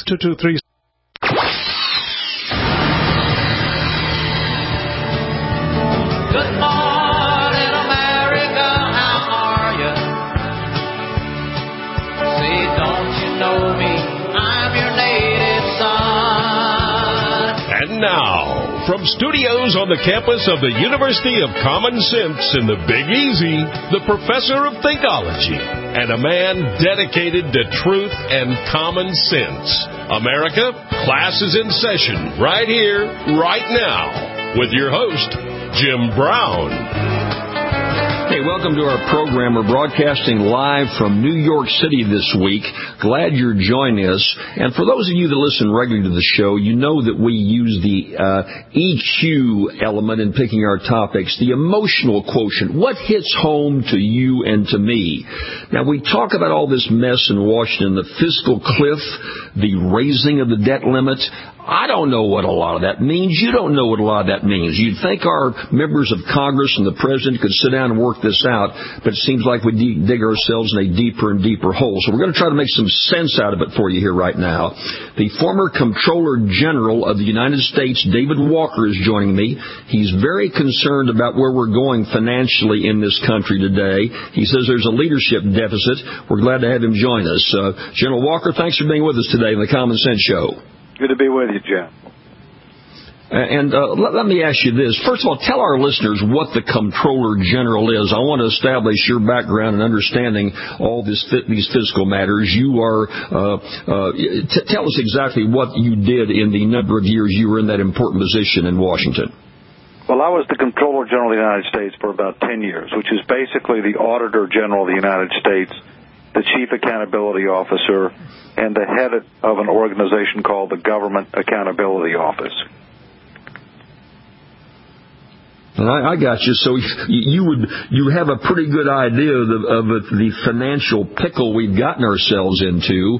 223. Good morning, America, how are you? Say, don't you know me? I'm your native son. And now, from studios on the campus of the University of Common Sense in the Big Easy, the professor of Thinkology and a man dedicated to truth and common sense. America, class is in session right here, right now, with your host, Jim Brown. Hey, welcome to our program. We're broadcasting live from New York City this week. Glad you're joining us. And for those of you that listen regularly to the show, you know that we use the EQ element in picking our topics, the emotional quotient. What hits home to you and to me? Now, we talk about all this mess in Washington, the fiscal cliff, the raising of the debt limit. I don't know what a lot of that means. You don't know what a lot of that means. You'd think our members of Congress and the President could sit down and work this out, but it seems like we dig ourselves in a deeper and deeper hole. So we're going to try to make some sense out of it for you here right now. The former Comptroller General of the United States, David Walker, is joining me. He's very concerned about where we're going financially in this country today. He says there's a leadership deficit. We're glad to have him join us. General Walker, thanks for being with us today on the Common Sense Show. Good to be with you, Jim. And let me ask you this. First of all, tell our listeners what the Comptroller General is. I want to establish your background and understanding all these fiscal matters. You are tell us exactly what you did in the number of years you were in that important position in Washington. Well, I was the Comptroller General of the United States for about 10 years, which is basically the Auditor General of the United States, the Chief Accountability Officer, and the head of an organization called the Government Accountability Office. And I got you. So you have a pretty good idea of the financial pickle we've gotten ourselves into.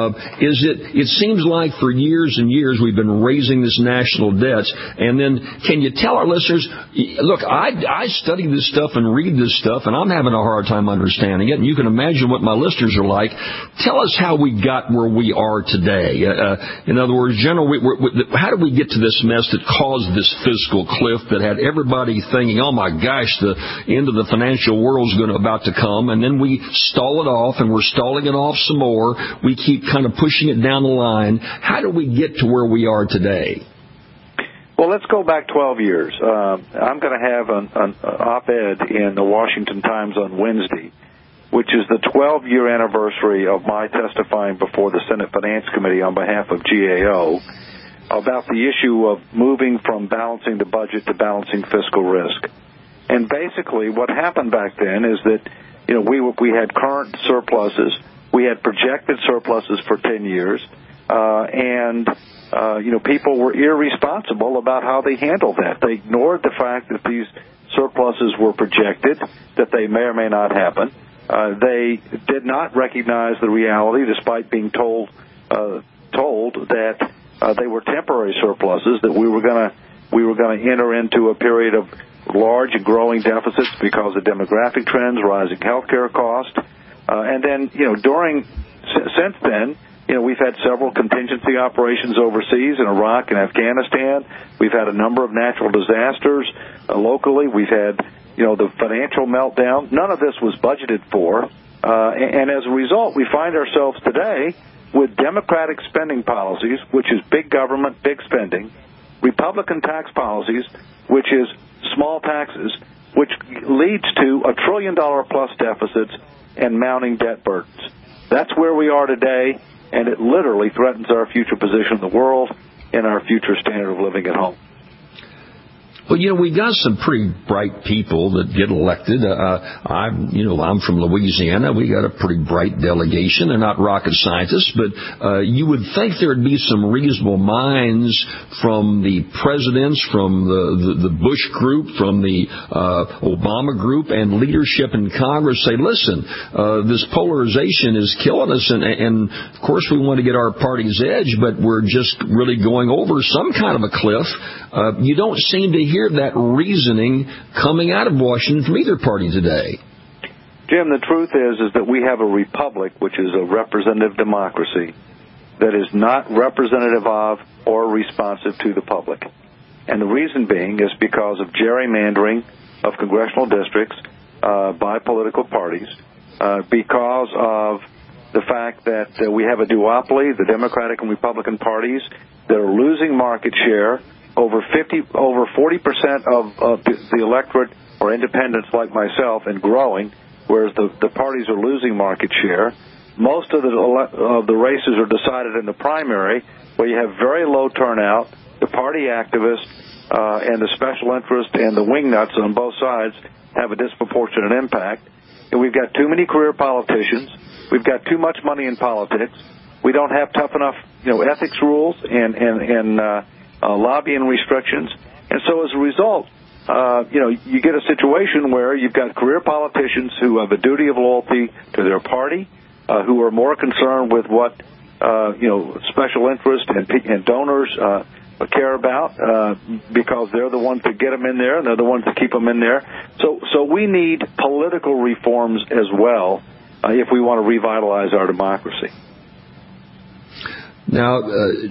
It seems like for years and years we've been raising this national debt. And then can you tell our listeners, look, I study this stuff and read this stuff, and I'm having a hard time understanding it. And you can imagine what my listeners are like. Tell us how we got where we are today. In other words, General, how did we get to this mess that caused this fiscal cliff that had everybody thinking, oh my gosh, the end of the financial world is about to come, and then we stall it off, and we're stalling it off some more. We keep kind of pushing it down the line. How do we get to where we are today? Well, let's go back 12 years. I'm going to have an op-ed in the Washington Times on Wednesday, which is the 12-year anniversary of my testifying before the Senate Finance Committee on behalf of GAO about the issue of moving from balancing the budget to balancing fiscal risk. And basically what happened back then is that, we had current surpluses, we had projected surpluses for 10 years, and people were irresponsible about how they handled that. They ignored the fact that these surpluses were projected, that they may or may not happen. They did not recognize the reality, despite being told that they were temporary surpluses, that we were going to enter into a period of large and growing deficits because of demographic trends, rising healthcare costs, and then since then we've had several contingency operations overseas in Iraq and Afghanistan. We've had a number of natural disasters locally. We've had the financial meltdown. None of this was budgeted for, and as a result, we find ourselves today with Democratic spending policies, which is big government, big spending, Republican tax policies, which is small taxes, which leads to $1 trillion-plus deficits and mounting debt burdens. That's where we are today, and it literally threatens our future position in the world and our future standard of living at home. Well, we got some pretty bright people that get elected. I'm from Louisiana. We got a pretty bright delegation. They're not rocket scientists, but you would think there'd be some reasonable minds from the presidents, from the Bush group, from the Obama group, and leadership in Congress say, listen, this polarization is killing us, and of course we want to get our party's edge, but we're just really going over some kind of a cliff. You don't seem to hear that reasoning coming out of Washington from either party today. Jim, the truth is that we have a republic, which is a representative democracy, that is not representative of or responsive to the public. And the reason being is because of gerrymandering of congressional districts by political parties, because of the fact that we have a duopoly, the Democratic and Republican parties, that are losing market share. Over 40% of the electorate are independents like myself and growing, whereas the parties are losing market share. Most of the races are decided in the primary, where you have very low turnout. The party activists and the special interest and the wingnuts on both sides have a disproportionate impact. And we've got too many career politicians. We've got too much money in politics. We don't have tough enough, ethics rules and lobbying restrictions. And so as a result, you get a situation where you've got career politicians who have a duty of loyalty to their party, who are more concerned with what, special interest and donors care about, because they're the ones that get them in there and they're the ones that keep them in there. So we need political reforms as well if we want to revitalize our democracy. Now,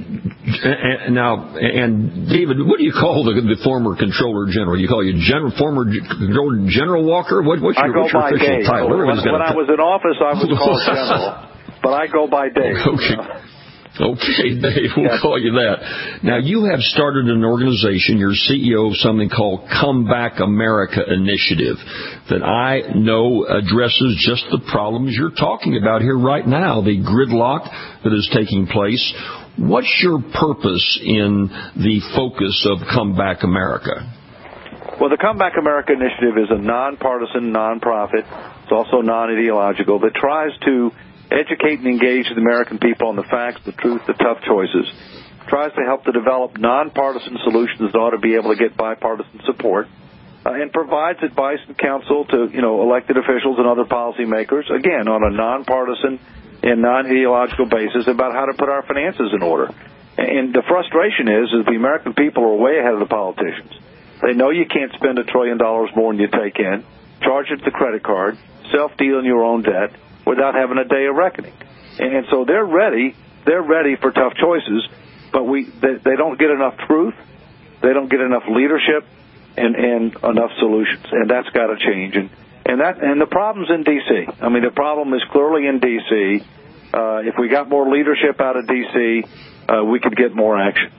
David, what do you call the former Controller General? You call you former Controller General Walker? What's your official title? When I was in office, I was called General, but I go by Dave. Okay, Dave, we'll call you that. Now, you have started an organization, you're CEO of something called Come Back America Initiative, that I know addresses just the problems you're talking about here right now, the gridlock that is taking place. What's your purpose in the focus of Come Back America? Well, the Come Back America Initiative is a nonpartisan, nonprofit. It's also non-ideological that tries to educate and engage the American people on the facts, the truth, the tough choices. Tries to help to develop nonpartisan solutions that ought to be able to get bipartisan support, and provides advice and counsel to elected officials and other policymakers, again on a nonpartisan and non-ideological basis about how to put our finances in order. And the frustration is the American people are way ahead of the politicians. They know you can't spend $1 trillion more than you take in, charge it to the credit card, self-deal in your own debt, without having a day of reckoning. And so they're ready for tough choices, but they don't get enough truth, they don't get enough leadership and enough solutions, and that's got to change. And the problem's in D.C. I mean, the problem is clearly in D.C. If we got more leadership out of D.C., we could get more action.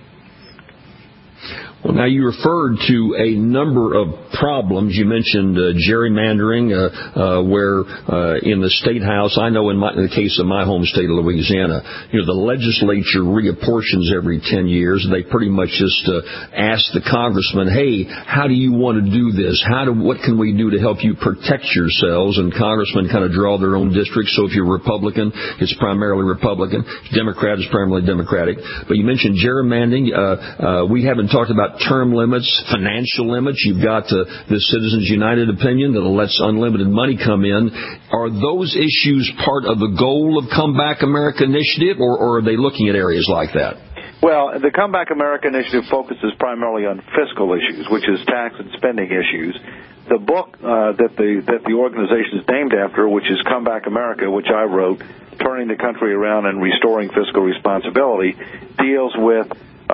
Well, now you referred to a number of problems. You mentioned gerrymandering, where in the State House, I know in the case of my home state of Louisiana, the legislature reapportions every 10 years. They pretty much just ask the congressman, hey, how do you want to do this? What can we do to help you protect yourselves? And congressmen kind of draw their own districts. So if you're Republican, it's primarily Republican. Democrat is primarily Democratic. But you mentioned gerrymandering. We haven't talked about term limits, financial limits. You've got the Citizens United opinion that lets unlimited money come in. Are those issues part of the goal of Come Back America Initiative, or are they looking at areas like that? Well, the Come Back America Initiative focuses primarily on fiscal issues, which is tax and spending issues. The book that the organization is named after, which is Come Back America, which I wrote, Turning the Country Around and Restoring Fiscal Responsibility, deals with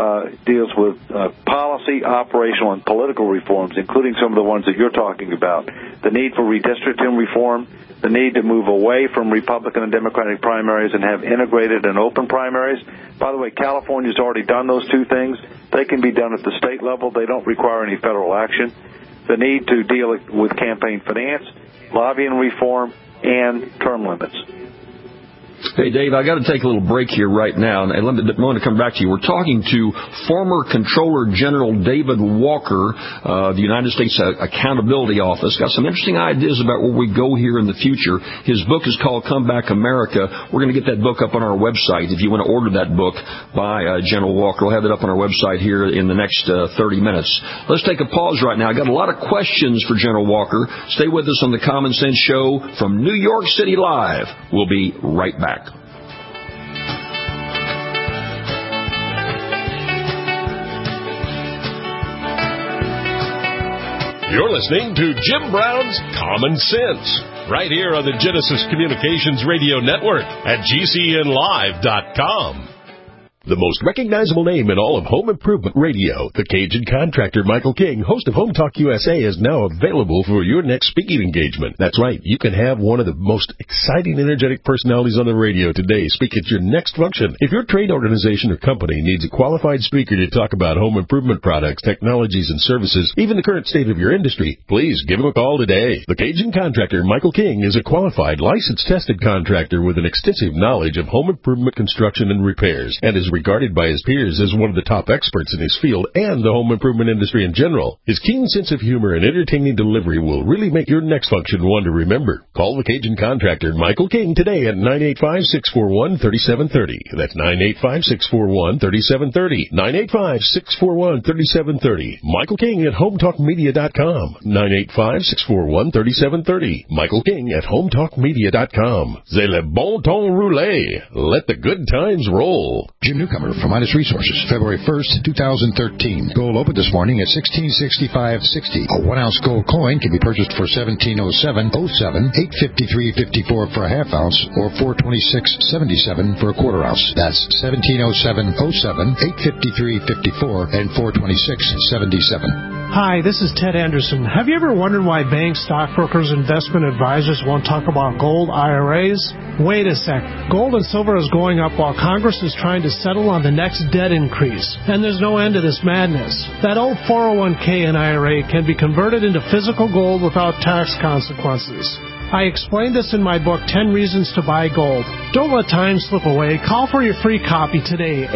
policy, operational, and political reforms, including some of the ones that you're talking about. The need for redistricting reform, the need to move away from Republican and Democratic primaries and have integrated and open primaries. By the way, California's already done those two things. They can be done at the state level. They don't require any federal action. The need to deal with campaign finance, lobbying reform, and term limits. Hey, Dave, I got to take a little break here right now, and I want to come back to you. We're talking to former Controller General David Walker of the United States Accountability Office. Got some interesting ideas about where we go here in the future. His book is called Come Back America. We're going to get that book up on our website. If you want to order that book by General Walker, we'll have it up on our website here in the next 30 minutes. Let's take a pause right now. I got a lot of questions for General Walker. Stay with us on the Common Sense Show from New York City Live. We'll be right back. You're listening to Jim Brown's Common Sense, right here on the Genesis Communications Radio Network at GCNlive.com. The most recognizable name in all of home improvement radio, the Cajun contractor Michael King, host of Home Talk USA, is now available for your next speaking engagement. That's right, you can have one of the most exciting, energetic personalities on the radio today speak at your next function. If your trade organization or company needs a qualified speaker to talk about home improvement products, technologies, and services, even the current state of your industry, please give him a call today. The Cajun contractor Michael King is a qualified, licensed, tested contractor with an extensive knowledge of home improvement construction and repairs, and is regarded by his peers as one of the top experts in his field and the home improvement industry in general. His keen sense of humor and entertaining delivery will really make your next function one to remember. Call the Cajun contractor Michael King today at 985-641-3730. That's 985-641-3730. 985-641-3730. Michael King at HomeTalkMedia.com. 985-641-3730. Michael King at HomeTalkMedia.com. C'est le bon ton roulé. Let the good times roll. Jim Newcomer from Midas Resources, February 1st, 2013. Gold opened this morning at $1665.60. A 1-ounce gold coin can be purchased for $1707.07, $853.54 for a half ounce, or $426.77 for a quarter ounce. That's $1707.07, $853.54, and $426.77. Hi, this is Ted Anderson. Have you ever wondered why banks, stockbrokers, investment advisors won't talk about gold IRAs? Wait a sec. Gold and silver is going up while Congress is trying to settle on the next debt increase. And there's no end to this madness. That old 401k and IRA can be converted into physical gold without tax consequences. I explained this in my book, 10 Reasons to Buy Gold. Don't let time slip away. Call for your free copy today,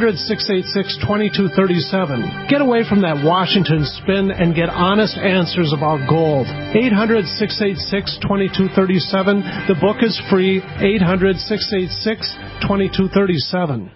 800-686-2237. Get away from that Washington spin and get honest answers about gold. 800-686-2237. The book is free, 800-686-2237.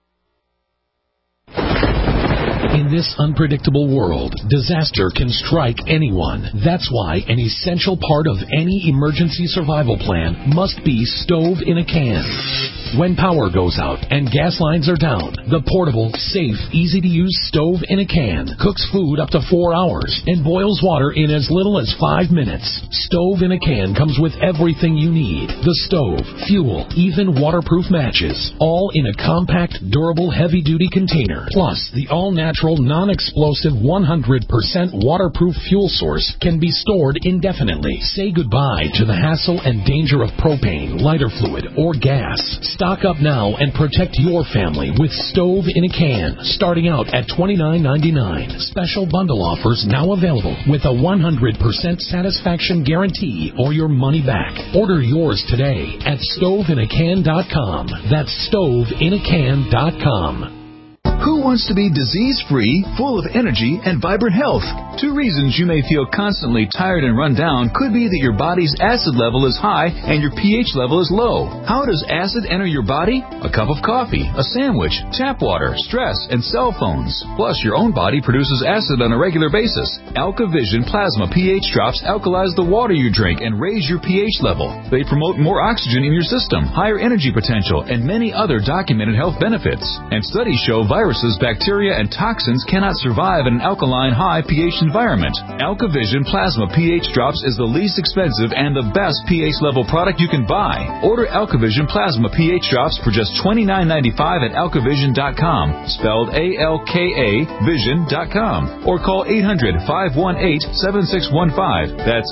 In this unpredictable world, disaster can strike anyone. That's why an essential part of any emergency survival plan must be stove in a can. When power goes out and gas lines are down, the portable, safe, easy-to-use stove in a can cooks food up to 4 hours and boils water in as little as 5 minutes. Stove in a can comes with everything you need. The stove, fuel, even waterproof matches, all in a compact, durable, heavy-duty container. Plus, the all-natural, non-explosive, 100% waterproof fuel source can be stored indefinitely. Say goodbye to the hassle and danger of propane, lighter fluid, or gas. Stock up now and protect your family with Stove in a Can, starting out at $29.99. Special bundle offers now available with a 100% satisfaction guarantee or your money back. Order yours today at StoveInACan.com. That's StoveInACan.com. Who wants to be disease-free, full of energy, and vibrant health? 2 reasons you may feel constantly tired and run down could be that your body's acid level is high and your pH level is low. How does acid enter your body? A cup of coffee, a sandwich, tap water, stress, and cell phones. Plus, your own body produces acid on a regular basis. AlkaVision Plasma pH drops alkalize the water you drink and raise your pH level. They promote more oxygen in your system, higher energy potential, and many other documented health benefits. And studies show viruses, bacteria, and toxins cannot survive in an alkaline high pH environment. AlkaVision Plasma pH Drops is the least expensive and the best pH level product you can buy. Order AlkaVision Plasma pH Drops for just $29.95 at AlkaVision.com, spelled A-L-K-A Vision.com, or call 800-518-7615. That's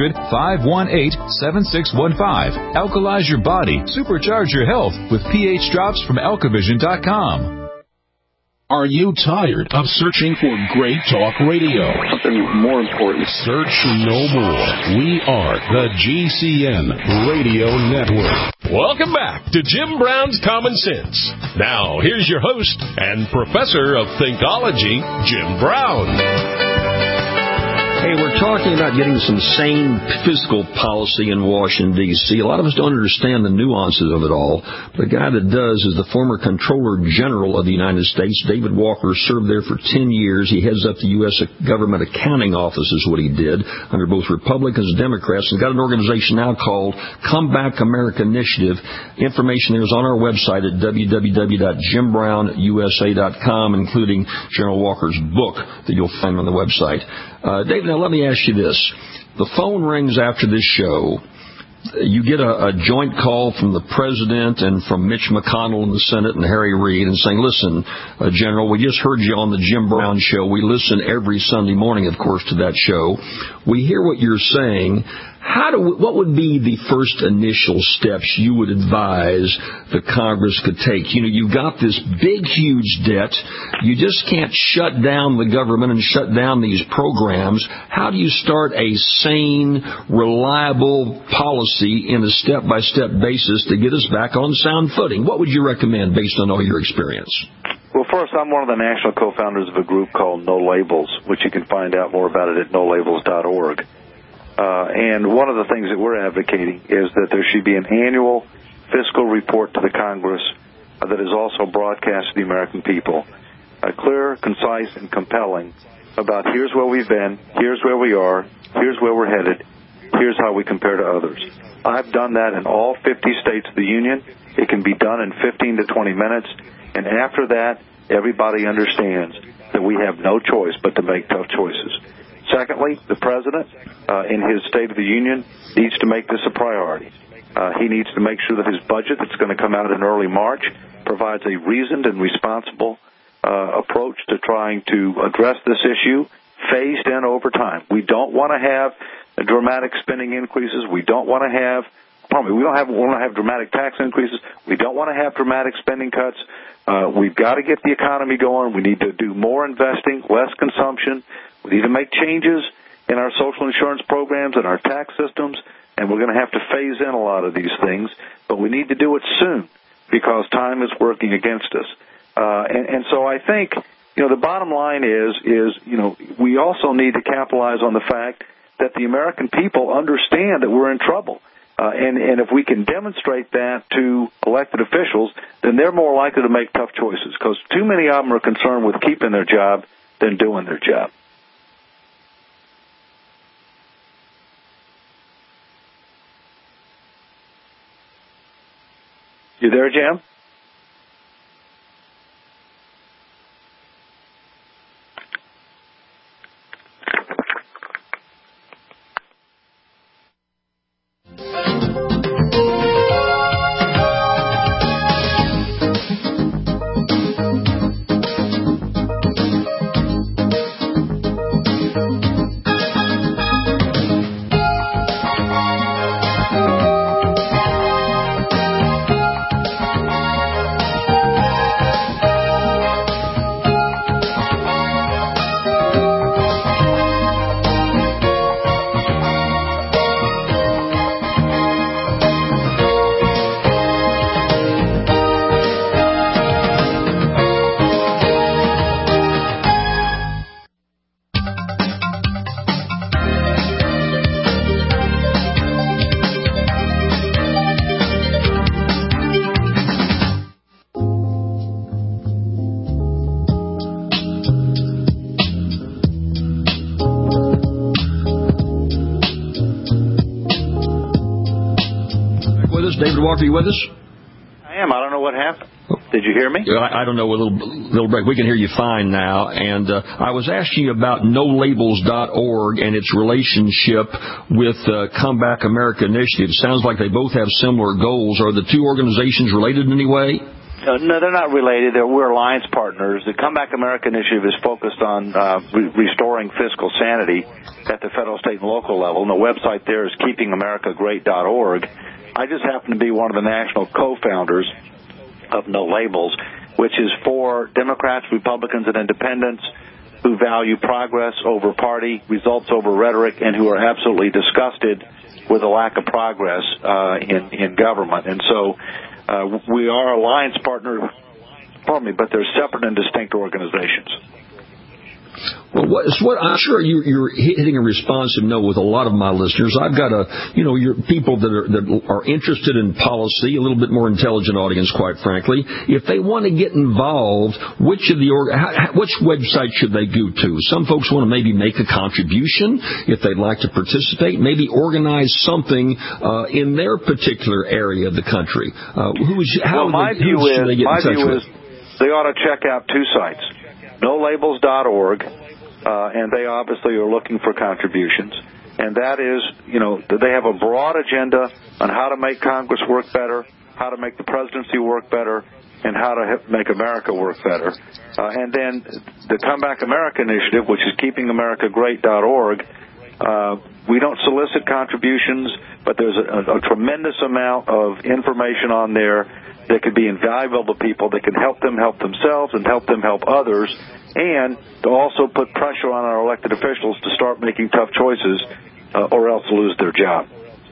800-518-7615. Alkalize your body, supercharge your health with pH Drops from AlkaVision.com. Are you tired of searching for great talk radio? Something more important. Search no more. We are the GCN Radio Network. Welcome back to Jim Brown's Common Sense. Now, here's your host and professor of Thinkology, Jim Brown. Hey, we're talking about getting some sane fiscal policy in Washington, D.C. A lot of us don't understand the nuances of it all. The guy that does is the former Comptroller General of the United States, David Walker, served there for 10 years. He heads up the U.S. Government Accounting Office is what he did under both Republicans and Democrats, and got an organization now called Come Back America Initiative. Information there is on our website at www.JimBrownUSA.com, including General Walker's book that you'll find on the website. David, now let me ask you this. The phone rings after this show, you get a joint call from the president and from Mitch McConnell in the Senate and Harry Reid and saying, listen, General, we just heard you on the Jim Brown show. We listen every Sunday morning, of course, to that show. We hear what you're saying. What would be the first initial steps you would advise the Congress could take? You know, you've got this big, huge debt. You just can't shut down the government and shut down these programs. How do you start a sane, reliable policy in a step-by-step basis to get us back on sound footing? What would you recommend based on all your experience? Well, first, I'm one of the national co-founders of a group called No Labels, which you can find out more about it at nolabels.org. And one of the things that we're advocating is that there should be an annual fiscal report to the Congress that is also broadcast to the American people. Clear, concise, and compelling about here's where we've been, here's where we are, here's where we're headed, here's how we compare to others. I've done that in all 50 states of the Union. It can be done in 15 to 20 minutes. And after that, everybody understands that we have no choice but to make tough choices. Secondly, the President, in his State of the Union, needs to make this a priority. He needs to make sure that his budget that's going to come out in early March provides a reasoned and responsible approach to trying to address this issue, phased in over time. We don't want to have dramatic spending increases. We don't want to have dramatic tax increases. We don't want to have dramatic spending cuts. We've got to get the economy going. We need to do more investing, less consumption. We need to make changes in our social insurance programs and our tax systems, and we're going to have to phase in a lot of these things, but we need to do it soon because time is working against us. And so I think, the bottom line is, we also need to capitalize on the fact that the American people understand that we're in trouble. And if we can demonstrate that to elected officials, then they're more likely to make tough choices because too many of them are concerned with keeping their job than doing their job. You there, Jim? David Walker, you with us? I am. I don't know what happened. Did you hear me? I don't know. A little break. We can hear you fine now. And I was asking you about nolabels.org and its relationship with Comeback America Initiative. Sounds like they both have similar goals. Are the two organizations related in any way? No, they're not related. We're alliance partners. The Comeback America Initiative is focused on restoring fiscal sanity at the federal, state, and local level. And the website there is keepingamericagreat.org. I just happen to be one of the national co-founders of No Labels, which is for Democrats, Republicans, and independents who value progress over party, results over rhetoric, and who are absolutely disgusted with the lack of progress in government. And so we are alliance partners, but they're separate and distinct organizations. Well, I'm sure you're hitting a responsive note with a lot of my listeners. I've got your people that are interested in policy, a little bit more intelligent audience, quite frankly. If they want to get involved, which website should they go to? Some folks want to maybe make a contribution if they'd like to participate, maybe organize something in their particular area of the country. My view is they ought to check out two sites. NoLabels.org, and they obviously are looking for contributions. and that is, they have a broad agenda on how to make Congress work better, how to make the presidency work better, and how to make America work better. And then the Come Back America initiative, which is keepingamericagreat.org, we don't solicit contributions, but there's a tremendous amount of information on there that could be invaluable to people, that can help them help themselves and help them help others, and to also put pressure on our elected officials to start making tough choices or else lose their job.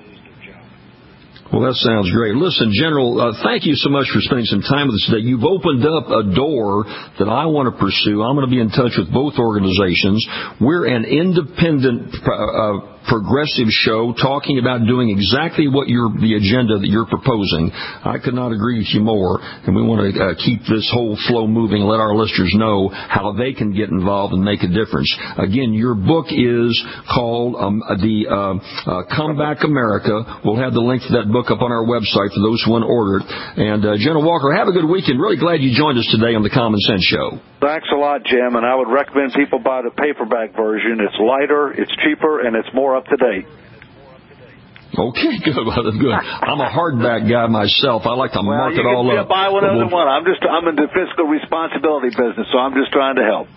Well, that sounds great. Listen, General, thank you so much for spending some time with us today. You've opened up a door that I want to pursue. I'm going to be in touch with both organizations. We're an independent progressive show talking about doing exactly what the agenda that you're proposing. I could not agree with you more, and we want to keep this whole flow moving and let our listeners know how they can get involved and make a difference. Again, your book is called Come Back America. We'll have the link to that book up on our website for those who want to order it. And General Walker, have a good weekend. Really glad you joined us today on the Common Sense Show. Thanks a lot, Jim, and I would recommend people buy the paperback version. It's lighter, it's cheaper, and it's more up to date. Okay, good. I'm a hardback guy myself. I like to mark it all up. Buy one other one. I'm in the fiscal responsibility business, so I'm just trying to help.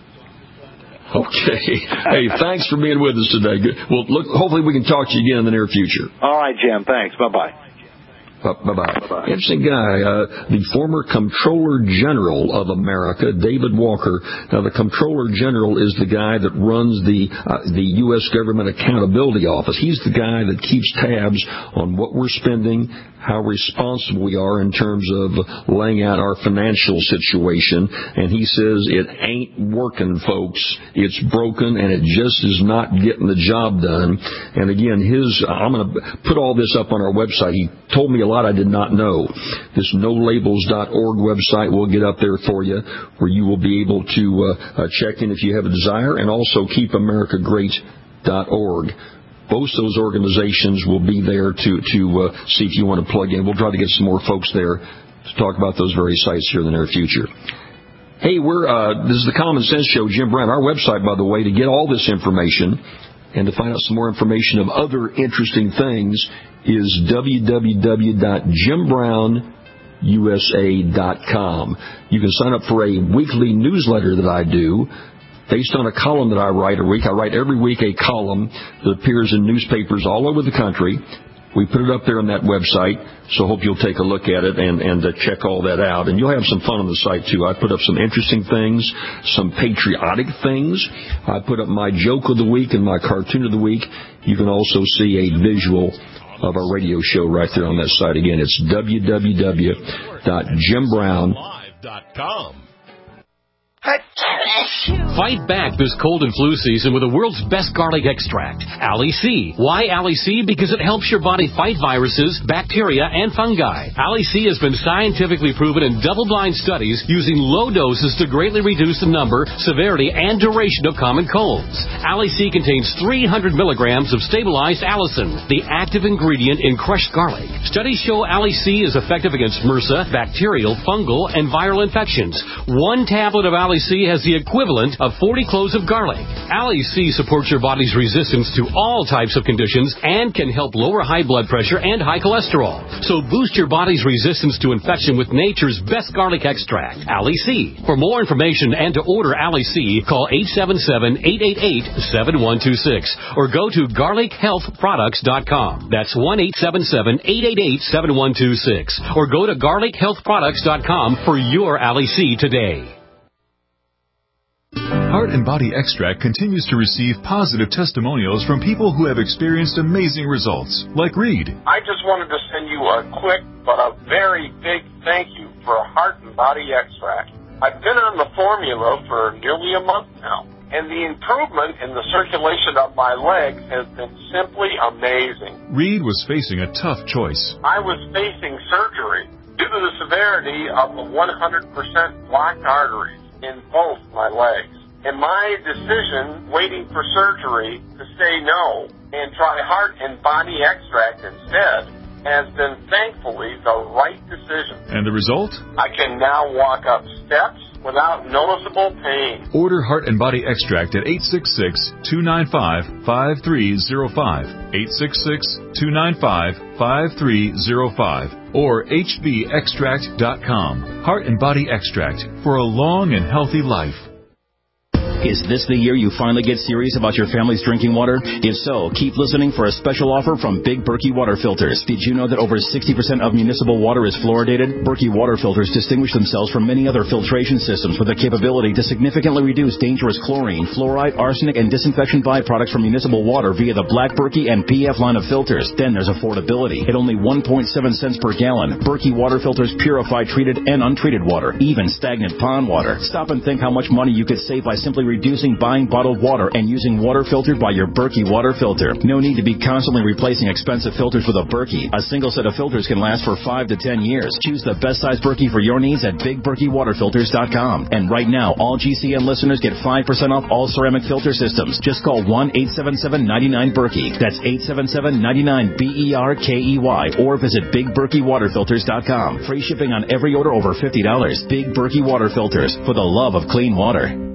Okay. Hey, thanks for being with us today. Good. Well, hopefully we can talk to you again in the near future. All right, Jim. Thanks. Bye-bye. Bye-bye. Interesting guy, the former Comptroller General of America, David Walker. Now, the Comptroller General is the guy that runs the U.S. Government Accountability Office. He's the guy that keeps tabs on what we're spending, how responsible we are in terms of laying out our financial situation. And he says it ain't working, folks. It's broken, and it just is not getting the job done. And again, I'm going to put all this up on our website. He told me a lot I did not know. This nolabels.org website will get up there for you, where you will be able to check in if you have a desire, and also keepamericagreat.org. Both those organizations will be there to see if you want to plug in. We'll try to get some more folks there to talk about those very sites here in the near future. Hey, this is the Common Sense Show, Jim Brown. Our website, by the way, to get all this information and to find out some more information of other interesting things is www.jimbrown.usa.com. You can sign up for a weekly newsletter that I do based on a column that I write a week. I write every week a column that appears in newspapers all over the country. We put it up there on that website, so I hope you'll take a look at it and check all that out. And you'll have some fun on the site, too. I put up some interesting things, some patriotic things. I put up my joke of the week and my cartoon of the week. You can also see a visual of our radio show right there on that site. Again, it's www.jimbrown.com. Fight back this cold and flu season with the world's best garlic extract, Ali C. Why Ali C? Because it helps your body fight viruses, bacteria, and fungi. Ali C has been scientifically proven in double-blind studies using low doses to greatly reduce the number, severity, and duration of common colds. Ali C contains 300 milligrams of stabilized allicin, the active ingredient in crushed garlic. Studies show Ali C is effective against MRSA, bacterial, fungal, and viral infections. One tablet of Ali C has the equivalent of 40 cloves of garlic. Ali C supports your body's resistance to all types of conditions and can help lower high blood pressure and high cholesterol. So boost your body's resistance to infection with nature's best garlic extract, Ali C. For more information and to order Ali C, call 877-888-7126 or go to garlichealthproducts.com. That's 1-877-888-7126 or go to garlichealthproducts.com for your Ali C today. Heart and Body Extract continues to receive positive testimonials from people who have experienced amazing results, like Reed. I just wanted to send you a quick but a very big thank you for Heart and Body Extract. I've been on the formula for nearly a month now, and the improvement in the circulation of my legs has been simply amazing. Reed was facing a tough choice. I was facing surgery due to the severity of the 100% blocked arteries in both my legs. And my decision, waiting for surgery, to say no and try Heart and Body Extract instead, has been thankfully the right decision. And the result? I can now walk up steps, without noticeable pain. Order Heart and Body Extract at 866-295-5305, 866-295-5305, or hbextract.com. Heart and Body Extract for a long and healthy life. Is this the year you finally get serious about your family's drinking water? If so, keep listening for a special offer from Big Berkey Water Filters. Did you know that over 60% of municipal water is fluoridated? Berkey Water Filters distinguish themselves from many other filtration systems with the capability to significantly reduce dangerous chlorine, fluoride, arsenic, and disinfection byproducts from municipal water via the Black Berkey and PF line of filters. Then there's affordability. At only 1.7 cents per gallon, Berkey Water Filters purify treated and untreated water, even stagnant pond water. Stop and think how much money you could save by simply reducing buying bottled water and using water filtered by your Berkey water filter. No need to be constantly replacing expensive filters with a Berkey. A single set of filters can last for 5 to 10 years. Choose the best size Berkey for your needs at BigBerkeyWaterFilters.com. And right now, all GCN listeners get 5% off all ceramic filter systems. Just call 1-877-99-BERKEY. That's 877-99-BERKEY or visit BigBerkeyWaterFilters.com. Free shipping on every order over $50. Big Berkey Water Filters, for the love of clean water.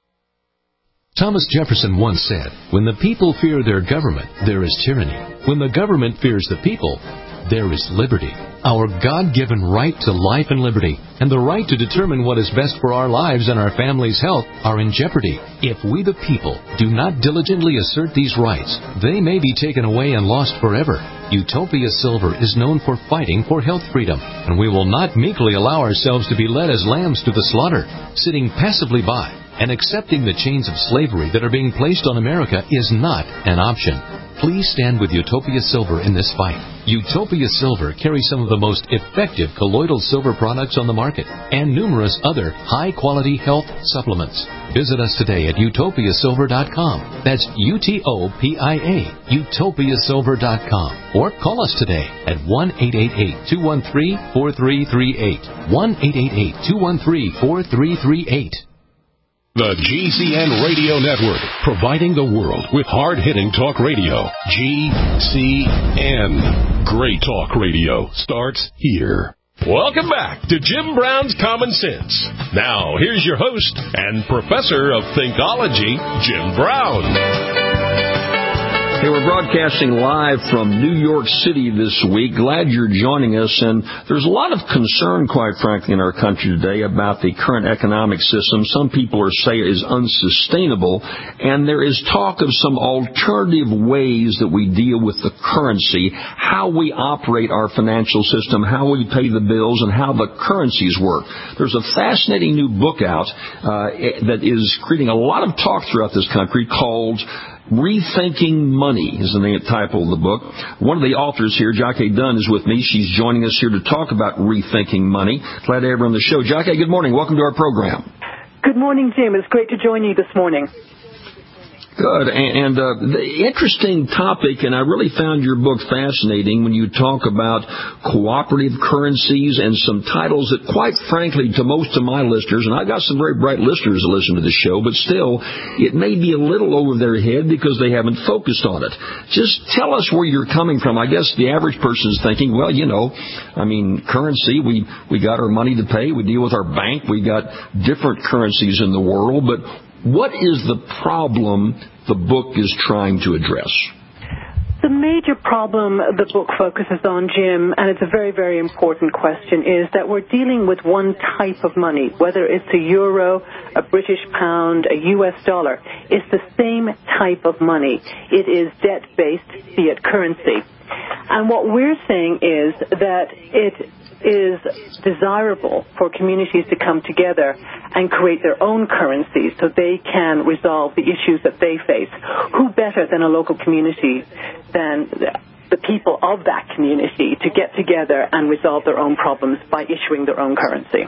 Thomas Jefferson once said, "When the people fear their government, there is tyranny. When the government fears the people, there is liberty." Our God-given right to life and liberty and the right to determine what is best for our lives and our family's health are in jeopardy. If we the people do not diligently assert these rights, they may be taken away and lost forever. Utopia Silver is known for fighting for health freedom, and we will not meekly allow ourselves to be led as lambs to the slaughter, sitting passively by. And accepting the chains of slavery that are being placed on America is not an option. Please stand with Utopia Silver in this fight. Utopia Silver carries some of the most effective colloidal silver products on the market and numerous other high-quality health supplements. Visit us today at utopiasilver.com. That's UTOPIA, utopiasilver.com. Or call us today at 1-888-213-4338, 1-888-213-4338. The GCN Radio Network, providing the world with hard-hitting talk radio. GCN. Great talk radio starts here. Welcome back to Jim Brown's Common Sense. Now, here's your host and professor of Thinkology, Jim Brown. Hey, we're broadcasting live from New York City this week. Glad you're joining us. And there's a lot of concern, quite frankly, in our country today about the current economic system. Some people are saying it is unsustainable. And there is talk of some alternative ways that we deal with the currency, how we operate our financial system, how we pay the bills, and how the currencies work. There's a fascinating new book out that is creating a lot of talk throughout this country called Rethinking Money is the title of the book. One of the authors here, Jackie Dunn, is with me. She's joining us here to talk about rethinking money. Glad to have her on the show. Jackie, good morning. Welcome to our program. Good morning, Jim. It's great to join you this morning. Good. And the interesting topic, and I really found your book fascinating when you talk about cooperative currencies and some titles that, quite frankly, to most of my listeners, and I've got some very bright listeners that listen to the show, but still, it may be a little over their head because they haven't focused on it. Just tell us where you're coming from. I guess the average person is thinking, well, currency, we got our money to pay, we deal with our bank, we got different currencies in the world, but what is the problem the book is trying to address? The major problem the book focuses on, Jim, and it's a very, very important question, is that we're dealing with one type of money, whether it's a euro, a British pound, a US dollar. It's the same type of money. It is debt-based fiat currency. And what we're saying is that it is desirable for communities to come together and create their own currencies so they can resolve the issues that they face. Who better than a local community than the people of that community to get together and resolve their own problems by issuing their own currency?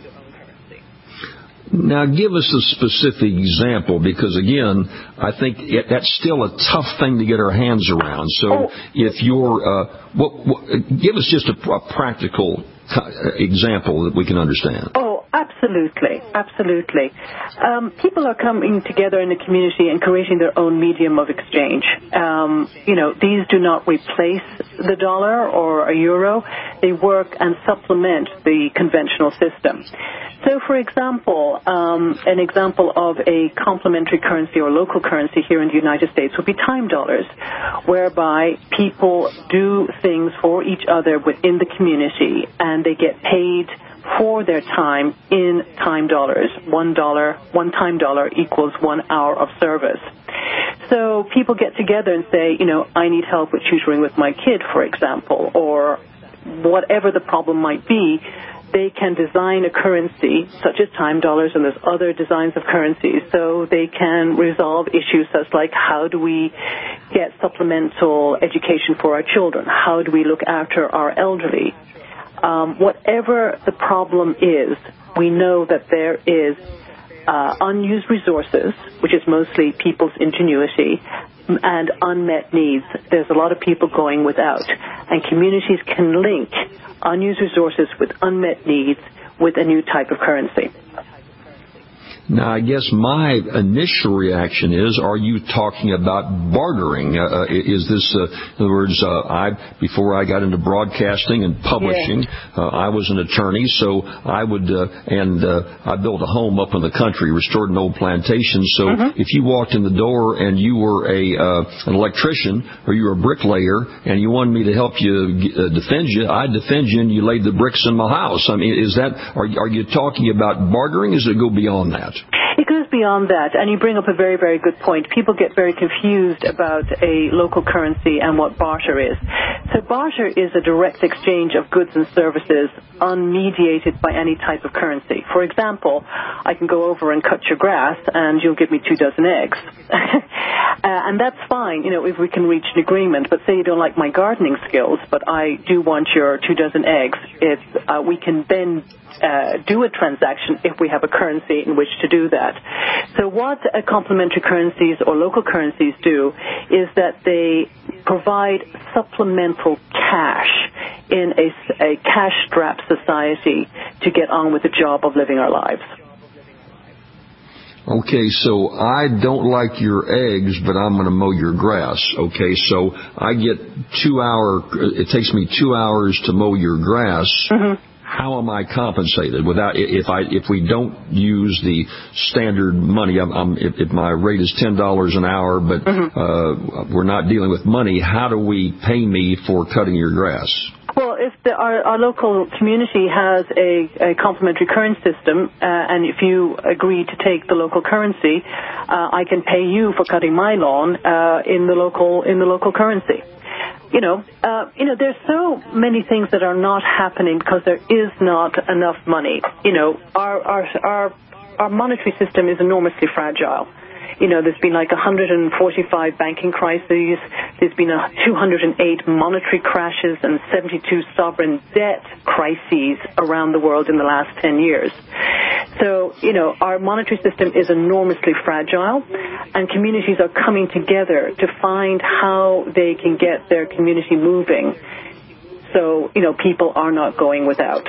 Now, give us a specific example, because, again, I think that's still a tough thing to get our hands around. So if you're give us just a practical example that we can understand. Oh, absolutely. Absolutely. People are coming together in the community and creating their own medium of exchange. These do not replace the dollar or a euro. They work and supplement the conventional system. So, for example, an example of a complementary currency or local currency here in the United States would be time dollars, whereby people do things for each other within the community, and they get paid for their time in time dollars. One time dollar equals 1 hour of service. So people get together and say, I need help with tutoring with my kid, for example, or whatever the problem might be. They can design a currency such as time dollars, and there's other designs of currencies, so they can resolve issues such like how do we get supplemental education for our children? How do we look after our elderly? Whatever the problem is, we know that there is unused resources, which is mostly people's ingenuity, and unmet needs. There's a lot of people going without, and communities can link unused resources with unmet needs with a new type of currency. Now, I guess my initial reaction is, are you talking about bartering? Is this, in other words, before I got into broadcasting and publishing, I was an attorney, so I would, I built a home up in the country, restored an old plantation, so if you walked in the door and you were an electrician or you were a bricklayer and you wanted me to help you defend you, I'd defend you and you laid the bricks in my house. I mean, are you talking about bartering? Does it go beyond that? It goes beyond that, and you bring up a very, very good point. People get very confused about a local currency and what barter is. So barter is a direct exchange of goods and services unmediated by any type of currency. For example, I can go over and cut your grass, and you'll give me 2 dozen eggs. And that's fine, if we can reach an agreement. But say you don't like my gardening skills, but I do want your 2 dozen eggs. We can then do a transaction if we have a currency in which to do that. So what complementary currencies or local currencies do is that they provide supplemental cash in a cash-strapped society to get on with the job of living our lives. Okay, so I don't like your eggs, but I'm going to mow your grass. Okay, so I get it takes me 2 hours to mow your grass. How am I compensated? If we don't use the standard money, if my rate is $10 an hour, but we're not dealing with money, how do we pay me for cutting your grass? Well, if our local community has a complementary currency system, and if you agree to take the local currency, I can pay you for cutting my lawn in the local currency. There's so many things that are not happening because there is not enough money. Our monetary system is enormously fragile. There's been like 145 banking crises. There's been 208 monetary crashes and 72 sovereign debt crises around the world in the last 10 years. So, our monetary system is enormously fragile, and communities are coming together to find how they can get their community moving so, people are not going without.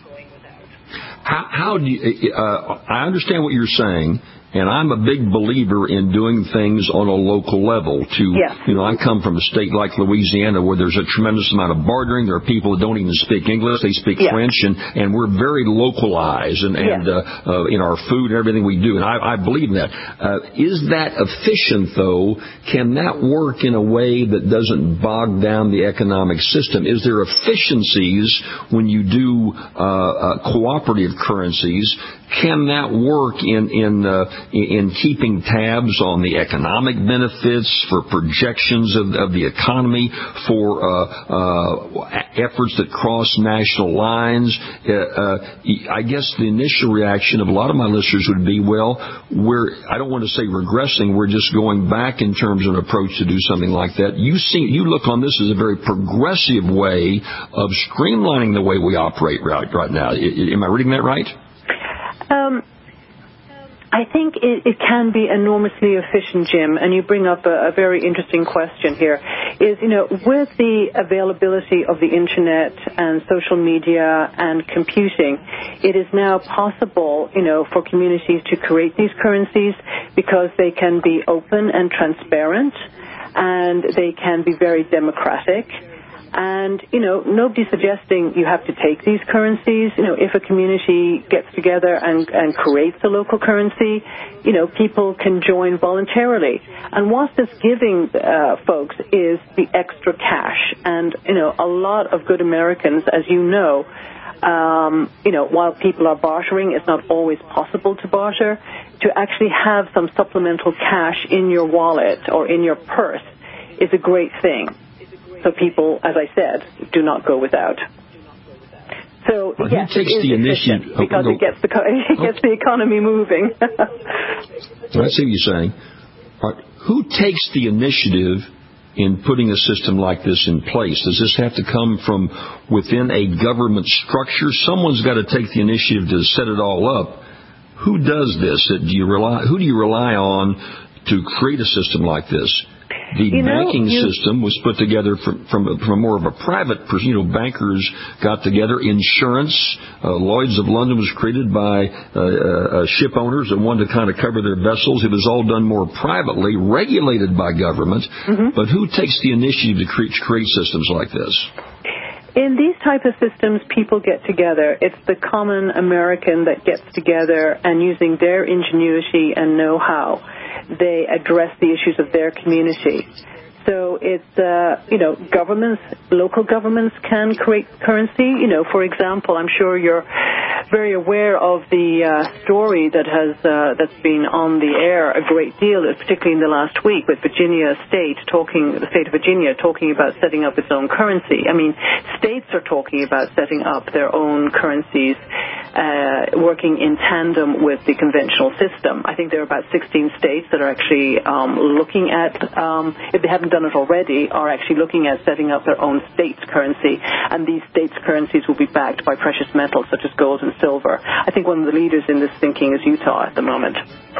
How do you, I understand what you're saying, and I'm a big believer in doing things on a local level. I come from a state like Louisiana where there's a tremendous amount of bartering. There are people that don't even speak English. They speak French, and we're very localized and in our food and everything we do. And I believe in that. Is that efficient, though? Can that work in a way that doesn't bog down the economic system? Is there efficiencies when you do cooperative currencies? Can that work in keeping tabs on the economic benefits, for projections of the economy, for efforts that cross national lines? I guess the initial reaction of a lot of my listeners would be, I don't want to say regressing, we're just going back in terms of an approach to do something like that. You look on this as a very progressive way of streamlining the way we operate right now. Am I reading that right? I think it can be enormously efficient, Jim, and you bring up a very interesting question here. is, with the availability of the internet and social media and computing, it is now possible, for communities to create these currencies because they can be open and transparent, and they can be very democratic. And, nobody's suggesting you have to take these currencies. If a community gets together and creates a local currency, people can join voluntarily. And what this giving folks is the extra cash. And, a lot of good Americans, as you know, while people are bartering, it's not always possible to barter. To actually have some supplemental cash in your wallet or in your purse is a great thing. So people, as I said, do not go without. So yes, who takes the initiative? Because it gets the economy moving. I see what you're saying. Who takes the initiative in putting a system like this in place? Does this have to come from within a government structure? Someone's got to take the initiative to set it all up. Who does this? Who do you rely on to create a system like this? The banking system was put together from more of a private person. Bankers got together. Insurance, Lloyd's of London was created by ship owners that wanted to kind of cover their vessels. It was all done more privately, regulated by government. Mm-hmm. But who takes the initiative to create systems like this? In these type of systems, people get together. It's the common American that gets together and using their ingenuity and know-how, they address the issues of their community. So it's, governments, local governments can create currency. For example, I'm sure you're very aware of the story that that's been on the air a great deal, particularly in the last week, with the state of Virginia talking about setting up its own currency. I mean, states are talking about setting up their own currencies, working in tandem with the conventional system. I think there are about 16 states that are actually looking at, if they haven't done it already, are actually looking at setting up their own state's currency, and these states' currencies will be backed by precious metals such as gold and silver. I think one of the leaders in this thinking is Utah at the moment.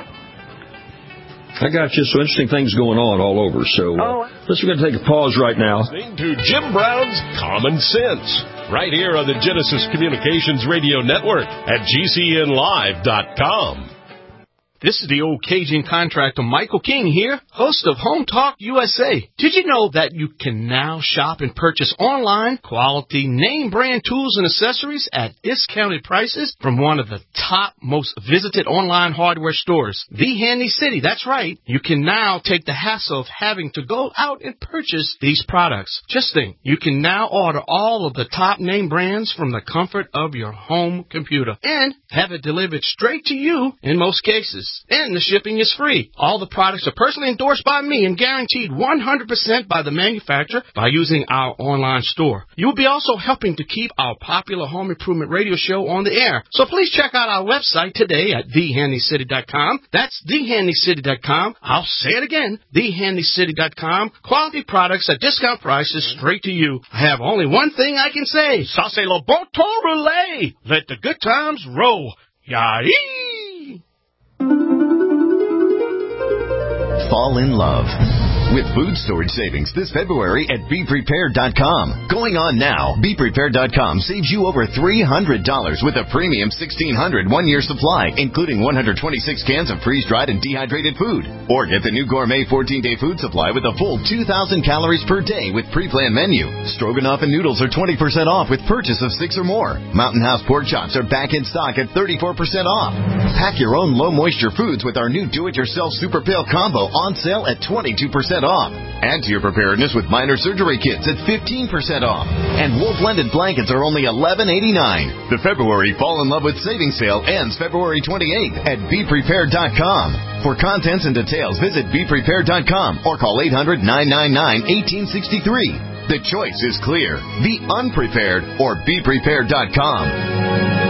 I got you. So interesting things going on all over. So we're going to take a pause right now. Listening to Jim Brown's Common Sense, right here on the Genesis Communications Radio Network at GCNlive.com. This is the old Cajun contractor Michael King here, host of Home Talk USA. Did you know that you can now shop and purchase online quality name brand tools and accessories at discounted prices from one of the top most visited online hardware stores, The Handy City? That's right. You can now take the hassle of having to go out and purchase these products. Just think, you can now order all of the top name brands from the comfort of your home computer and have it delivered straight to you in most cases. And the shipping is free. All the products are personally endorsed by me and guaranteed 100% by the manufacturer by using our online store. You will be also helping to keep our popular home improvement radio show on the air. So please check out our website today at thehandycity.com. That's thehandycity.com. I'll say it again, thehandycity.com. Quality products at discount prices straight to you. I have only one thing I can say. Ça c'est le bon temps roulé. Let the good times roll. Yee! Fall in love with food storage savings this February at BePrepared.com. Going on now, BePrepared.com saves you over $300 with a premium 1,600 one-year supply, including 126 cans of freeze-dried and dehydrated food. Or get the new gourmet 14-day food supply with a full 2,000 calories per day with pre-planned menu. Stroganoff and noodles are 20% off with purchase of 6 or more. Mountain House pork chops are back in stock at 34% off. Pack your own low-moisture foods with our new do-it-yourself Super Pail Combo on sale at 22% off. Add to your preparedness with minor surgery kits at 15% off. And wool blended blankets are only $11.89. The February Fall in Love with Savings Sale ends February 28th at BePrepared.com. For contents and details, visit BePrepared.com or call 800-999-1863. The choice is clear. Be unprepared or BePrepared.com.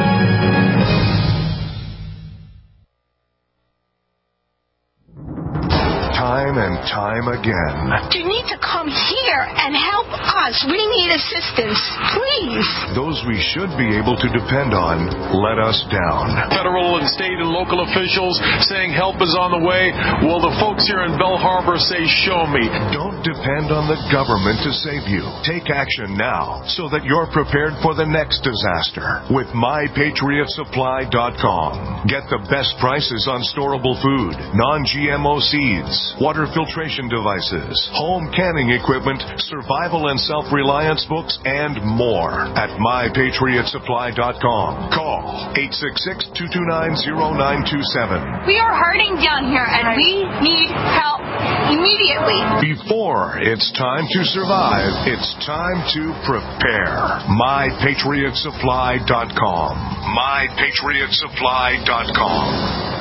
Time and time again. You need to come here. there and help us. We need assistance, please. Those we should be able to depend on let us down. Federal and state and local officials saying help is on the way. Well, the folks here in Belle Harbor say, show me. Don't depend on the government to save you. Take action now so that you're prepared for the next disaster with MyPatriotSupply.com. Get the best prices on storable food, non-GMO seeds, water filtration devices, home canning equipment, survival and self-reliance books, and more at MyPatriotSupply.com. Call 866-229-0927. We are hurting down here, and we need help immediately. Before it's time to survive, it's time to prepare. MyPatriotSupply.com. MyPatriotSupply.com.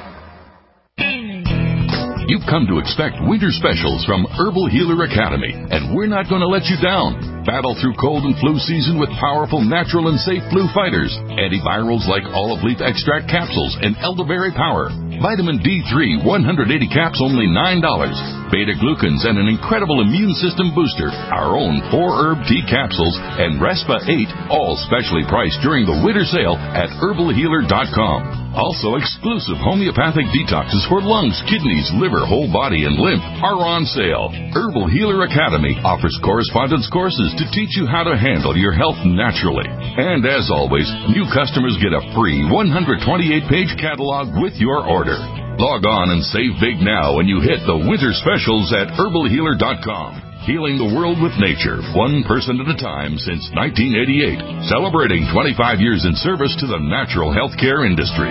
You've come to expect winter specials from Herbal Healer Academy, and we're not going to let you down. Battle through cold and flu season with powerful, natural, and safe flu fighters. Antivirals like olive leaf extract capsules and elderberry power. Vitamin D3, 180 caps, only $9. Beta-glucans and an incredible immune system booster. Our own 4-herb tea capsules and Respa 8, all specially priced during the winter sale at herbalhealer.com. Also, exclusive homeopathic detoxes for lungs, kidneys, liver, whole body, and lymph are on sale. Herbal Healer Academy offers correspondence courses to teach you how to handle your health naturally. And as always, new customers get a free 128-page catalog with your order. Log on and save big now when you hit the winter specials at herbalhealer.com. Healing the world with nature, one person at a time since 1988. Celebrating 25 years in service to the natural healthcare industry.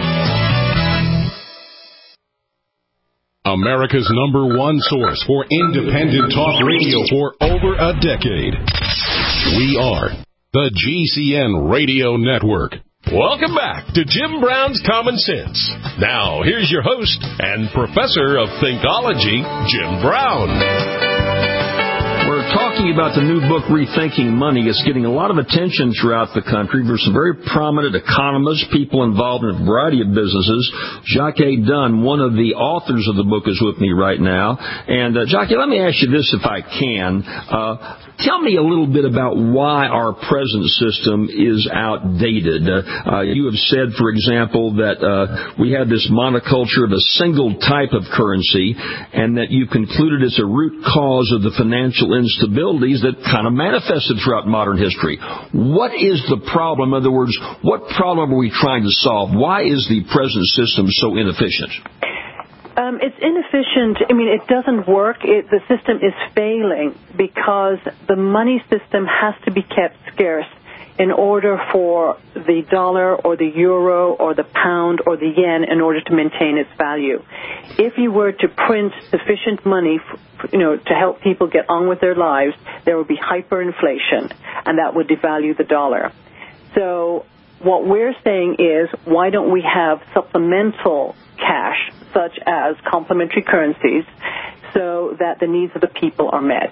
America's #1 source for independent talk radio for over a decade. We are the GCN Radio Network. Welcome back to Jim Brown's Common Sense. Now, here's your host and professor of Thinkology, Jim Brown. We're talking about the new book, Rethinking Money. It's getting a lot of attention throughout the country. There's some very prominent economists, people involved in a variety of businesses. Jacques Dunn, one of the authors of the book, is with me right now. And, Jacques, let me ask you this if I can. Tell me a little bit about why our present system is outdated. You have said, for example, that we have this monoculture of a single type of currency, and that you concluded it's a root cause of the financial instabilities that kind of manifested throughout modern history. What is the problem? In other words, what problem are we trying to solve? Why is the present system so inefficient? It's inefficient. I mean, it doesn't work. The system is failing because the money system has to be kept scarce in order for the dollar or the euro or the pound or the yen in order to maintain its value. If you were to print sufficient money, to help people get on with their lives, there would be hyperinflation, and that would devalue the dollar. So what we're saying is, why don't we have supplemental cash, such as complementary currencies, so that the needs of the people are met?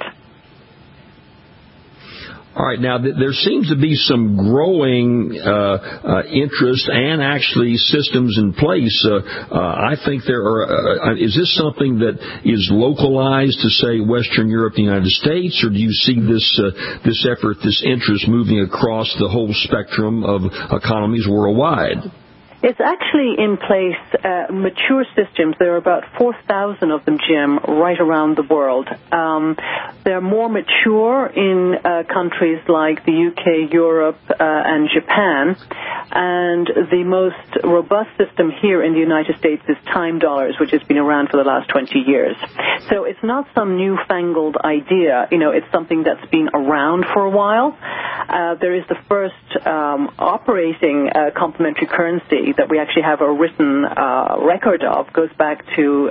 All right. Now, there seems to be some growing interest and actually systems in place. I think there are. Is this something that is localized to, say, Western Europe, the United States, or do you see this effort, this interest moving across the whole spectrum of economies worldwide? It's actually in place, mature systems. There are about 4,000 of them, Jim, right around the world. They're more mature in countries like the UK, Europe, and Japan. And the most robust system here in the United States is time dollars, which has been around for the last 20 years. So it's not some newfangled idea. It's something that's been around for a while. There is the first operating complementary currency that we actually have a written record of, goes back to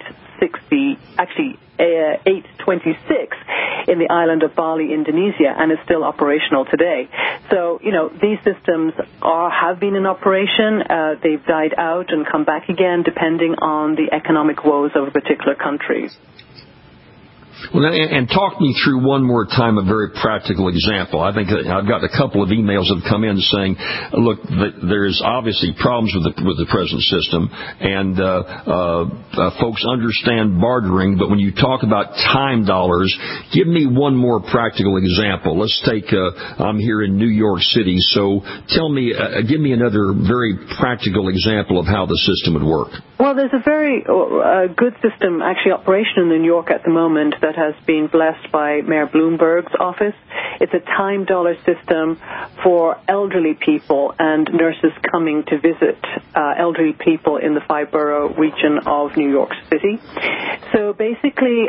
826 in the island of Bali, Indonesia, and is still operational today. So, these systems have been in operation. They've died out and come back again, depending on the economic woes of a particular country. Well, and talk me through one more time a very practical example. I think I've got a couple of emails that have come in saying, look, there's obviously problems with the present system, and folks understand bartering, but when you talk about time dollars, give me one more practical example. Let's take, I'm here in New York City, so tell me, give me another very practical example of how the system would work. Well, there's a very good system actually operational in New York at the moment that has been blessed by Mayor Bloomberg's office. It's a time dollar system for elderly people and nurses coming to visit elderly people in the 5-borough region of New York City. So basically,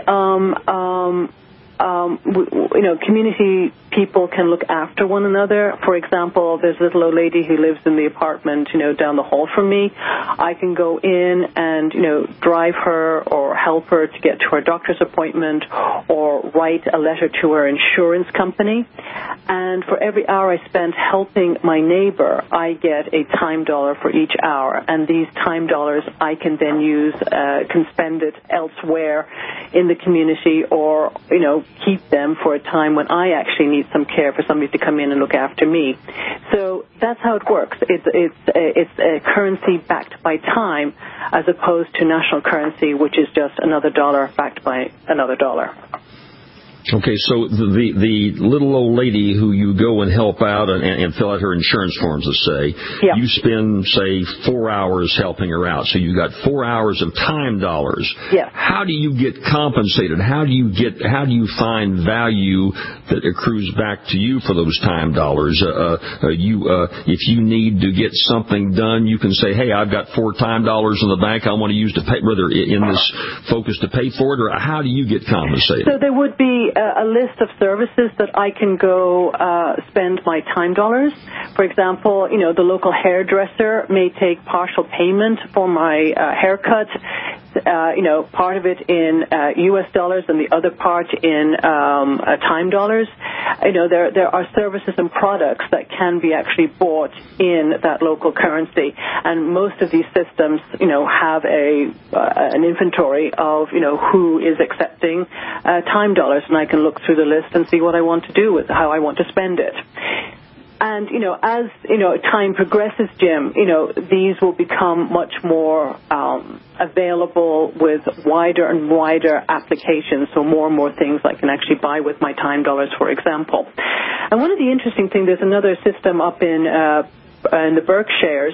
community people can look after one another. For example, there's a little old lady who lives in the apartment, down the hall from me. I can go in and, drive her or help her to get to her doctor's appointment or write a letter to her insurance company. And for every hour I spend helping my neighbor, I get a time dollar for each hour. And these time dollars I can then use, can spend it elsewhere in the community or, keep them for a time when I actually need some care for somebody to come in and look after me. So that's how it works. It's a currency backed by time as opposed to national currency, which is just another dollar backed by another dollar. Okay, so the little old lady who you go and help out and fill out her insurance forms, let's say, you spend, say, 4 hours helping her out. So you got 4 hours of time dollars. Yeah. How do you get compensated? How do you find value that accrues back to you for those time dollars? If you need to get something done, you can say, hey, I've got 4 time dollars in the bank I want to use to pay, whether in this focus to pay for it, or how do you get compensated? So there would be a list of services that I can go spend my time dollars. For example, the local hairdresser may take partial payment for my haircut, part of it in U.S. dollars and the other part in time dollars. There are services and products that can be actually bought in that local currency, and most of these systems, have an inventory of, who is accepting time dollars, and I can look through the list and see what I want to do with how I want to spend it. And, as, time progresses, Jim, these will become much more available with wider and wider applications, so more and more things I can actually buy with my time dollars, for example. And one of the interesting things, there's another system up in the Berkshires,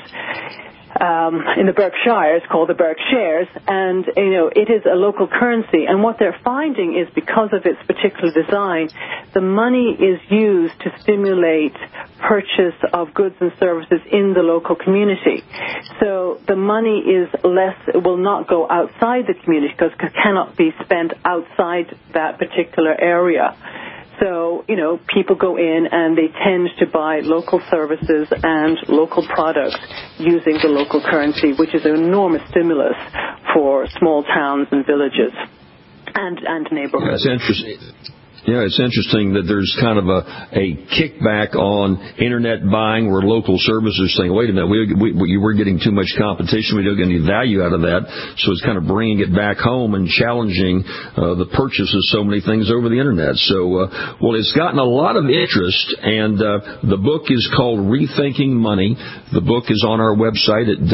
called the Berkshires, and it is a local currency. And what they're finding is, because of its particular design, the money is used to stimulate purchase of goods and services in the local community. So the money is will not go outside the community because it cannot be spent outside that particular area. So, people go in and they tend to buy local services and local products using the local currency, which is an enormous stimulus for small towns and villages and neighborhoods. That's interesting. Yeah, it's interesting that there's kind of a kickback on internet buying where local services are saying, wait a minute, we're getting too much competition. We don't get any value out of that. So it's kind of bringing it back home and challenging the purchase of so many things over the internet. So, it's gotten a lot of interest, and the book is called Rethinking Money. The book is on our website at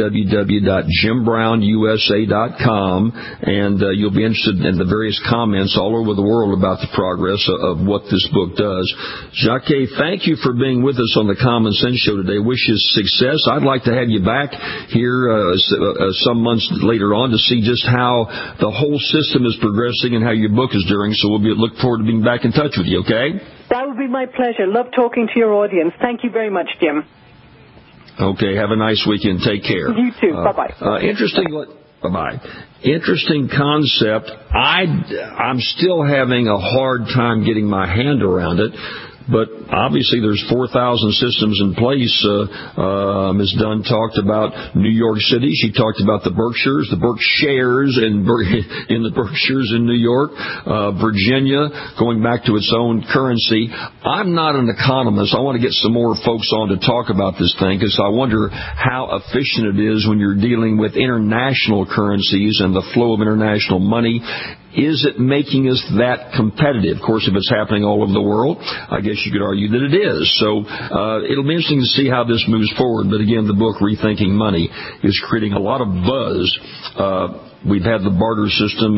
www.jimbrownusa.com, and you'll be interested in the various comments all over the world about the progress of what this book does. Jacques, thank you for being with us on the Common Sense Show today. Wish you success. I'd like to have you back here some months later on to see just how the whole system is progressing and how your book is doing. So we'll look forward to being back in touch with you, okay? That would be my pleasure. Love talking to your audience. Thank you very much, Jim. Okay, have a nice weekend. Take care. You too. Bye-bye. Interesting. Bye-bye. Interesting concept. I'm still having a hard time getting my hand around it. But obviously there's 4,000 systems in place. Ms. Dunn talked about New York City. She talked about the Berkshires in the Berkshires in New York. Virginia going back to its own currency. I'm not an economist. I want to get some more folks on to talk about this thing because I wonder how efficient it is when you're dealing with international currencies and the flow of international money. Is it making us that competitive? Of course, if it's happening all over the world, I guess you could argue that it is. So it'll be interesting to see how this moves forward. But again, the book, Rethinking Money, is creating a lot of buzz. We've had the barter system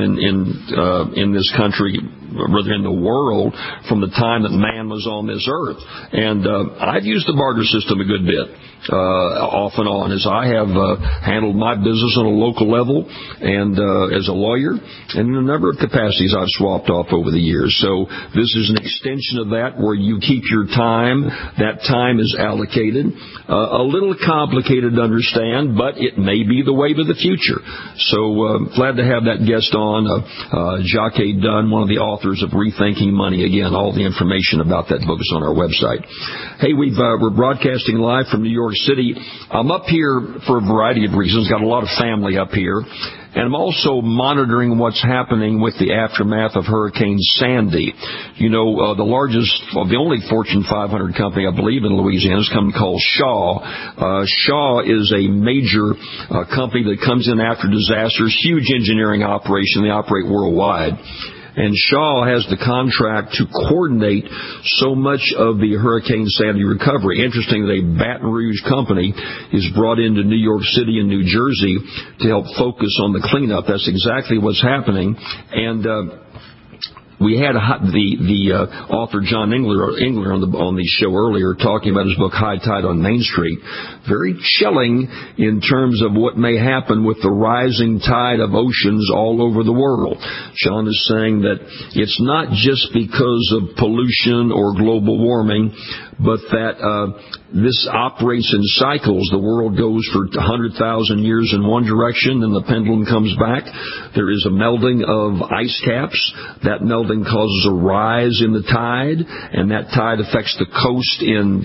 in this country, rather in the world, from the time that man was on this earth. And I've used the barter system a good bit, off and on, as I have handled my business on a local level and as a lawyer, and in a number of capacities I've swapped off over the years. So this is an extension of that, where you keep your time. That time is allocated. A little complicated to understand, but it may be the wave of the future. So glad to have that guest on, Jacques Dunn, one of the authors of Rethinking Money. Again, all the information about that book is on our website. Hey, we're broadcasting live from New York City. I'm up here for a variety of reasons. Got a lot of family up here. And I'm also monitoring what's happening with the aftermath of Hurricane Sandy. You know, the only Fortune 500 company, I believe, in Louisiana is a company called Shaw. Shaw is a major company that comes in after disasters, huge engineering operation. They operate worldwide. And Shaw has the contract to coordinate so much of the Hurricane Sandy recovery. Interesting that a Baton Rouge company is brought into New York City and New Jersey to help focus on the cleanup. That's exactly what's happening. And we had the author John Engler on the show earlier, talking about his book High Tide on Main Street. Very chilling in terms of what may happen with the rising tide of oceans all over the world. John is saying that it's not just because of pollution or global warming, but that this operates in cycles. The world goes for 100,000 years in one direction, then the pendulum comes back. There is a melting of ice caps. That melting causes a rise in the tide, and that tide affects the coast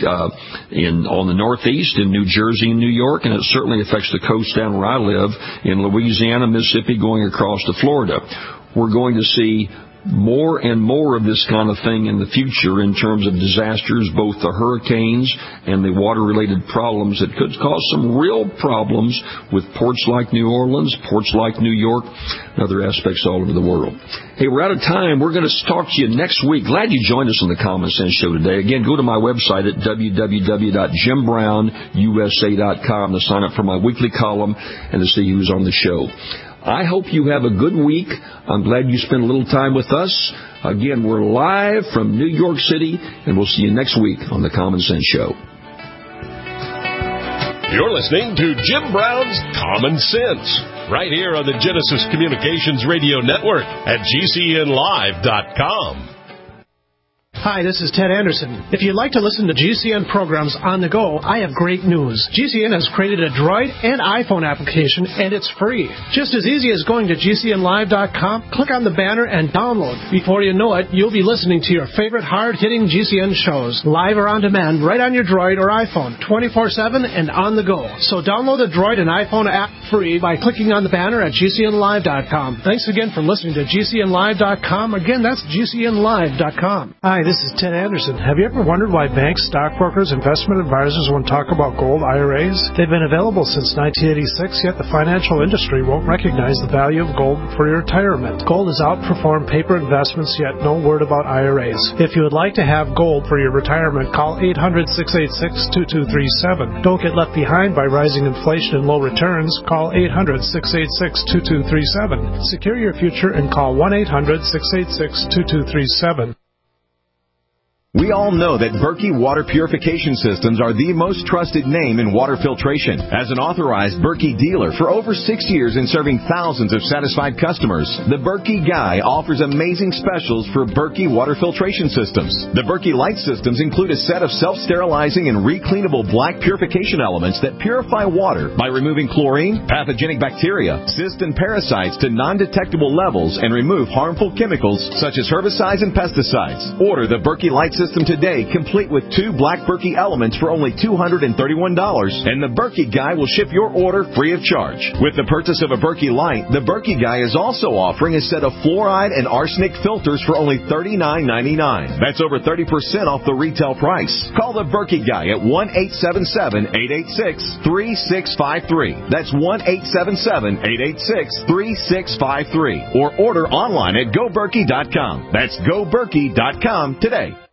on the northeast in New Jersey and New York, and it certainly affects the coast down where I live in Louisiana, Mississippi, going across to Florida. We're going to see more and more of this kind of thing in the future in terms of disasters, both the hurricanes and the water-related problems that could cause some real problems with ports like New Orleans, ports like New York, and other aspects all over the world. Hey, we're out of time. We're going to talk to you next week. Glad you joined us on the Common Sense Show today. Again, go to my website at www.JimBrownUSA.com to sign up for my weekly column and to see who's on the show. I hope you have a good week. I'm glad you spent a little time with us. Again, we're live from New York City, and we'll see you next week on The Common Sense Show. You're listening to Jim Brown's Common Sense, right here on the Genesis Communications Radio Network at GCNlive.com. Hi, this is Ted Anderson. If you'd like to listen to GCN programs on the go, I have great news. GCN has created a Droid and iPhone application, and it's free. Just as easy as going to GCNlive.com, click on the banner, and download. Before you know it, you'll be listening to your favorite hard-hitting GCN shows, live or on demand, right on your Droid or iPhone, 24/7 and on the go. So download the Droid and iPhone app free by clicking on the banner at GCNlive.com. Thanks again for listening to GCNlive.com. Again, that's GCNlive.com. Hi, this is Ted Anderson. Have you ever wondered why banks, stockbrokers, investment advisors won't talk about gold IRAs? They've been available since 1986, yet the financial industry won't recognize the value of gold for your retirement. Gold has outperformed paper investments, yet no word about IRAs. If you would like to have gold for your retirement, call 800-686-2237. Don't get left behind by rising inflation and low returns. Call 800-686-2237. Secure your future and call 1-800-686-2237. We all know that Berkey Water Purification Systems are the most trusted name in water filtration. As an authorized Berkey dealer for over 6 years and serving thousands of satisfied customers, the Berkey Guy offers amazing specials for Berkey Water Filtration Systems. The Berkey Light Systems include a set of self-sterilizing and recleanable black purification elements that purify water by removing chlorine, pathogenic bacteria, cysts, and parasites to non-detectable levels and remove harmful chemicals such as herbicides and pesticides. Order the Berkey Light Systems system today, complete with 2 Black Berkey elements for only $231, and the Berkey Guy will ship your order free of charge. With the purchase of a Berkey Light, the Berkey Guy is also offering a set of fluoride and arsenic filters for only $39.99. That's over 30% off the retail price. Call the Berkey Guy at 1-877-886-3653. That's 1-877-886-3653. Or order online at GoBerkey.com. That's GoBerkey.com today.